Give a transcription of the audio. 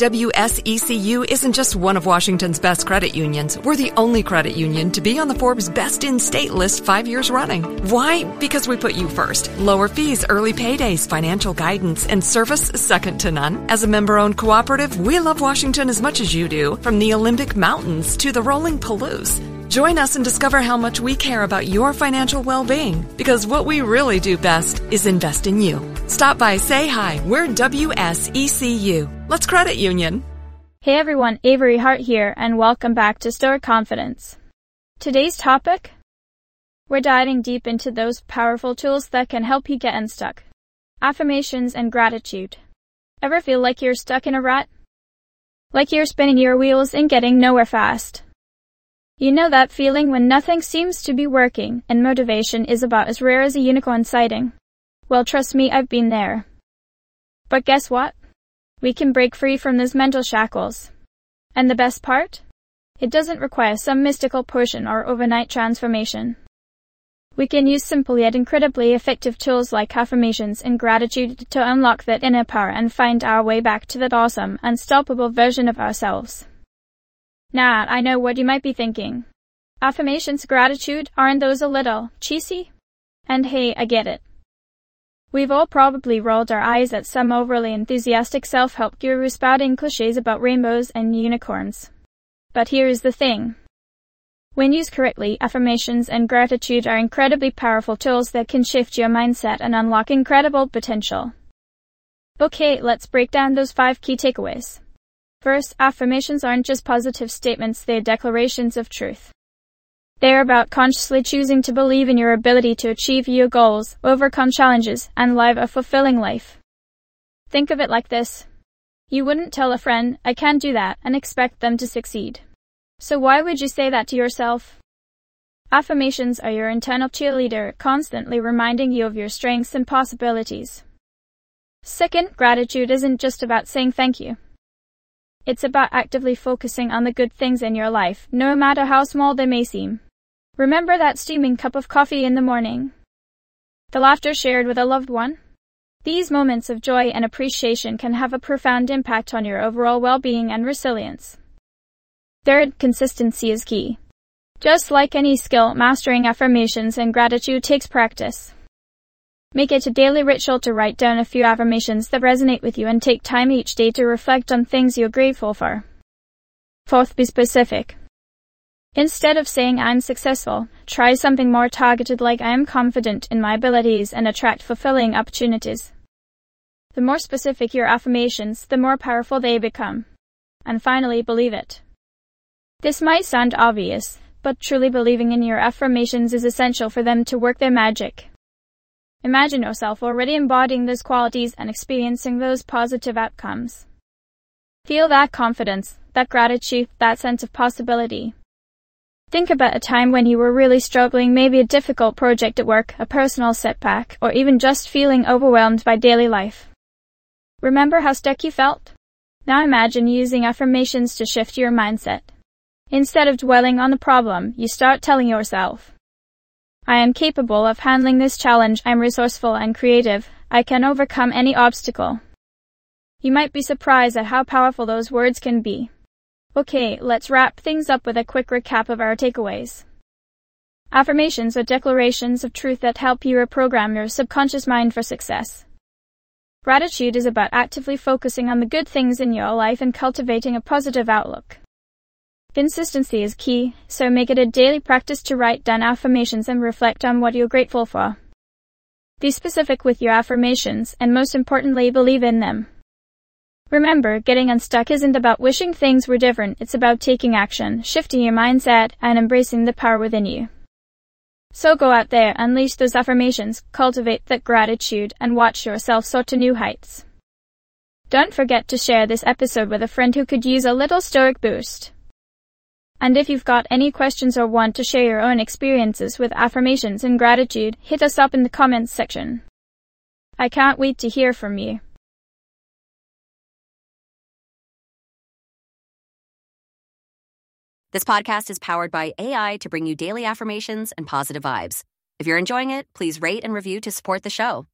WSECU isn't just one of Washington's best credit unions. We're the only credit union to be on the Forbes Best in State list 5 years running. Why? Because we put you first. Lower fees, early paydays, financial guidance, and service second to none. As a member-owned cooperative, we love Washington as much as you do, from the Olympic Mountains to the rolling Palouse. Join us and discover how much we care about your financial well-being, because what we really do best is invest in you. Stop by, say hi. We're WSECU. Let's credit union. Hey everyone, Avery Hart here, and welcome back to Stoic Confidence. Today's topic? We're diving deep into those powerful tools that can help you get unstuck. Affirmations and gratitude. Ever feel like you're stuck in a rut? Like you're spinning your wheels and getting nowhere fast? You know that feeling when nothing seems to be working and motivation is about as rare as a unicorn sighting? Well, trust me, I've been there. But guess what? We can break free from those mental shackles. And the best part? It doesn't require some mystical potion or overnight transformation. We can use simple yet incredibly effective tools like affirmations and gratitude to unlock that inner power and find our way back to that awesome, unstoppable version of ourselves. Now, I know what you might be thinking. Affirmations, gratitude, aren't those a little cheesy? And hey, I get it. We've all probably rolled our eyes at some overly enthusiastic self-help guru spouting cliches about rainbows and unicorns. But here's the thing. When used correctly, affirmations and gratitude are incredibly powerful tools that can shift your mindset and unlock incredible potential. Okay, let's break down those 5 key takeaways. First, affirmations aren't just positive statements, they're declarations of truth. They're about consciously choosing to believe in your ability to achieve your goals, overcome challenges, and live a fulfilling life. Think of it like this. You wouldn't tell a friend, I can't do that, and expect them to succeed. So why would you say that to yourself? Affirmations are your internal cheerleader, constantly reminding you of your strengths and possibilities. Second, gratitude isn't just about saying thank you. It's about actively focusing on the good things in your life, no matter how small they may seem. Remember that steaming cup of coffee in the morning? The laughter shared with a loved one? These moments of joy and appreciation can have a profound impact on your overall well-being and resilience. Third, consistency is key. Just like any skill, mastering affirmations and gratitude takes practice. Make it a daily ritual to write down a few affirmations that resonate with you and take time each day to reflect on things you're grateful for. Fourth, be specific. Instead of saying I'm successful, try something more targeted like I am confident in my abilities and attract fulfilling opportunities. The more specific your affirmations, the more powerful they become. And finally, believe it. This might sound obvious, but truly believing in your affirmations is essential for them to work their magic. Imagine yourself already embodying those qualities and experiencing those positive outcomes. Feel that confidence, that gratitude, that sense of possibility. Think about a time when you were really struggling, maybe a difficult project at work, a personal setback, or even just feeling overwhelmed by daily life. Remember how stuck you felt? Now imagine using affirmations to shift your mindset. Instead of dwelling on the problem, you start telling yourself, I am capable of handling this challenge, I'm resourceful and creative, I can overcome any obstacle. You might be surprised at how powerful those words can be. Okay, let's wrap things up with a quick recap of our takeaways. Affirmations are declarations of truth that help you reprogram your subconscious mind for success. Gratitude is about actively focusing on the good things in your life and cultivating a positive outlook. Consistency is key, so make it a daily practice to write down affirmations and reflect on what you're grateful for. Be specific with your affirmations, and most importantly, believe in them. Remember, getting unstuck isn't about wishing things were different, it's about taking action, shifting your mindset, and embracing the power within you. So go out there, unleash those affirmations, cultivate that gratitude, and watch yourself soar to new heights. Don't forget to share this episode with a friend who could use a little stoic boost. And if you've got any questions or want to share your own experiences with affirmations and gratitude, hit us up in the comments section. I can't wait to hear from you. This podcast is powered by AI to bring you daily affirmations and positive vibes. If you're enjoying it, please rate and review to support the show.